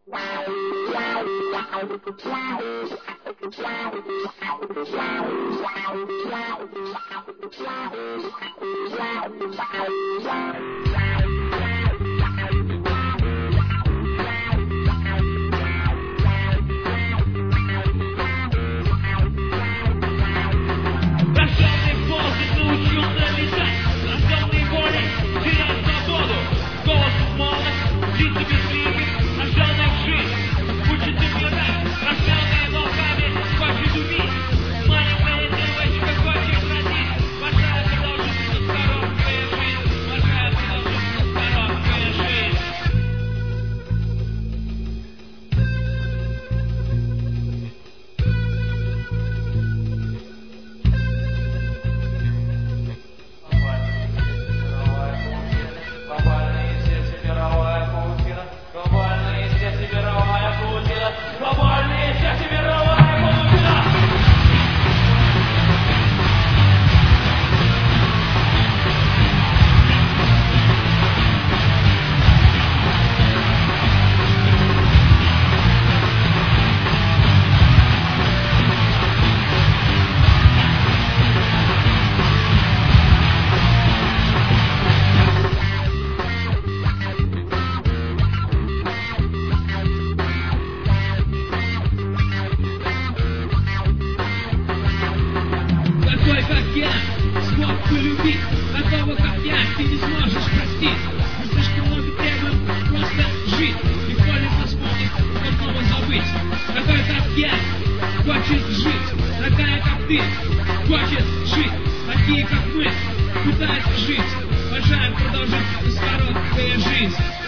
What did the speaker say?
Такой, как я, смог полюбить, такого, как я, ты не сможешь простить. Мы слишком много требуем просто жить, никто не посмотрит, снова забыть. Такой, как я, хочет жить, такая, как ты, хочет жить. Такие, как мы, пытаются жить, обожаем продолжить бескороткая жизнь.